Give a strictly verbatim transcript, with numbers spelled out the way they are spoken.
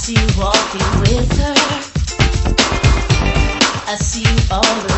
see you walking with her. I see you all around.